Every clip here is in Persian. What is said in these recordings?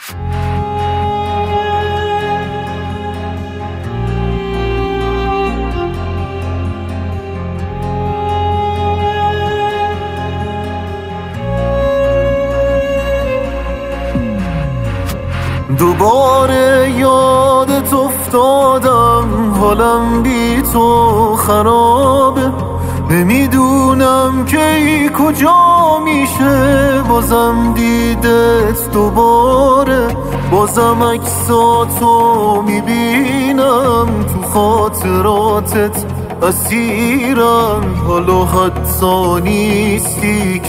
دوباره یادت افتادم، حالم بی تو خرابه، نمیدونم کی کجا میشه بازم دیدت دوباره. بازم عکساتو میبینم تو خاطراتت اسیرم، حالا حتی نیستی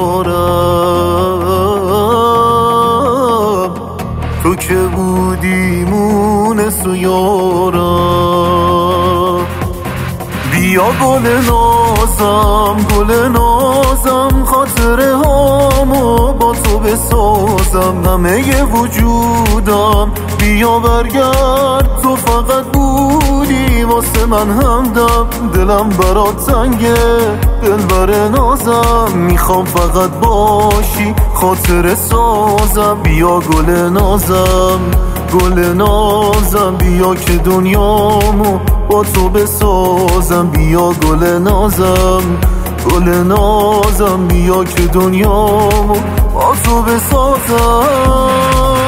کنارم، تو که بودی مونس و یارم. بیا گل نازم گل نازم، خاطره هامو با تو بسازم، همه وجودم بیا برگرد، تو فقط بودی واسه من همدم، دلم برات تنگه دلبر نازم، میخوام فقط باشی خاطره سازم. بیا گل نازم گل نازم، بیا که دنیامو با تو بسازم، بیا گل نازم گل نازم، بیا که دنیامو با تو بسازم.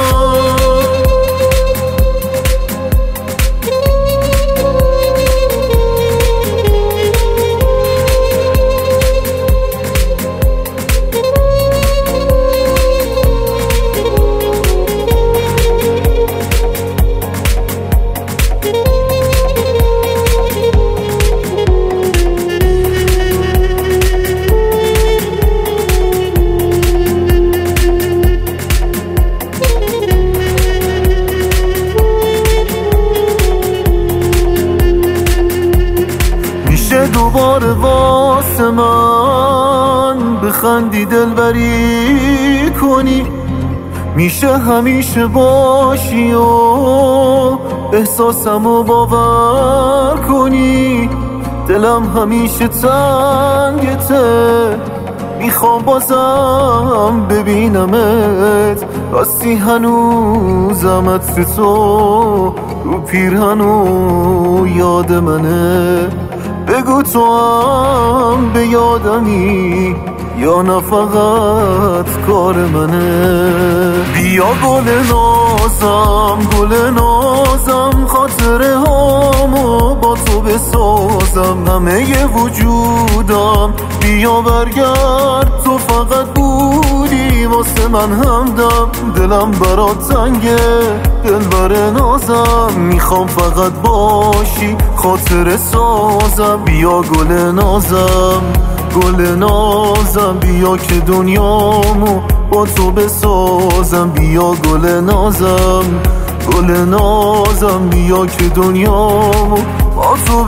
دوباره واسه من بخندی دلبری کنی، میشه همیشه باشی و احساسمو باور کنی، دلم همیشه تنگته، میخوام بازم ببینمت، راستی هنوزم عطر تو رو پیرهنو یاد منه، بگو تو هم به یادمی یا نه فقط کار منه. بیا گل نازم گل نازم، خاطره هامو با تو بسازم، همه وجودم بیا برگرد، تو فقط بودی واسه من همدم، دلم برات تنگه دلبر نازم، میخوام فقط باشی خاطره سازم. بیا گل نازم گل نازم، بیا که دنیامو با تو بسازم، بیا گل نازم گل نازم، بیا که دنیامو با تو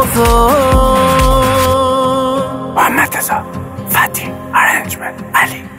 بسازم. محمد رضا فتی، ارنجمنت علی.